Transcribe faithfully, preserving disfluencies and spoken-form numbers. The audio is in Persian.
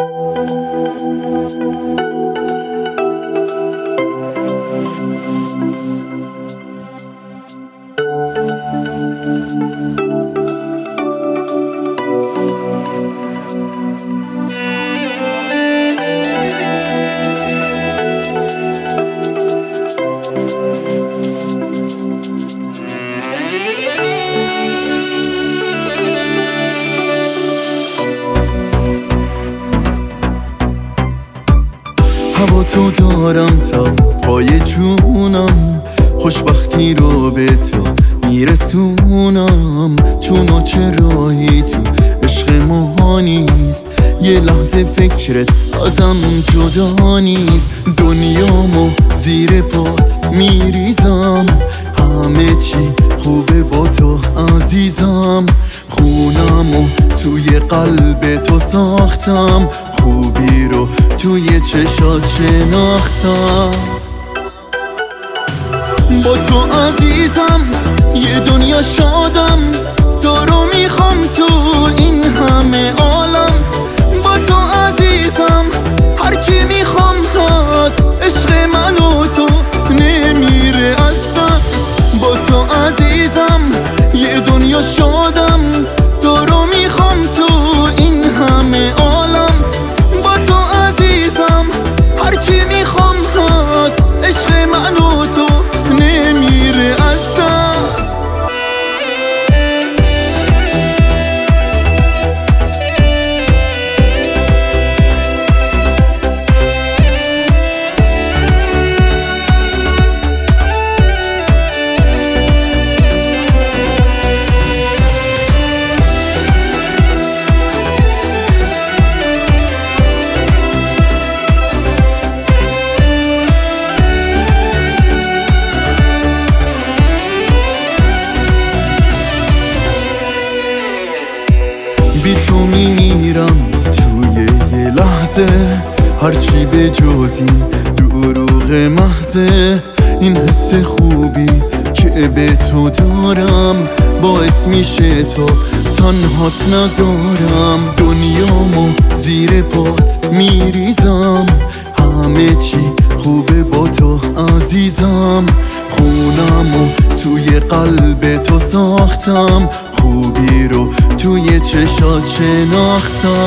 هوا تو دارم تا پای جونم، خوشبختی رو به تو میرسونم. چون و چرایی تو عشق ما نیست، یه لحظه فکرت ازم جدا نیست. دنیامو زیر پات میریزم، همه چی خوبه با تو عزیزم. خونمو توی قلب تو ساختم، خوبی رو توی چشات شناختم. با تو عزیزم یه دنیا شادم، تو رو میخوام تو این همه عالم. با تو عزیزم هرچی میخوام هست، عشق من و تو نمیره از دست. با تو عزیزم یه دنیا شادم، تو رو میخوام تو این همه عالم. با تو عزیزم هرچی میخوام هست، عشق من و تو نمیره از دست. بی تو میمیرم توی یه لحظه، هرچی به جز این دروغ محضه. این حس خوبی که به تو دارم، باعث میشه تو تنهات نذارم. دنیامو زیر پات میریزم، همه چی خوبه با تو عزیزم. خونمو توی قلب تو ساختم، خوبی رو توی چشات شناختم.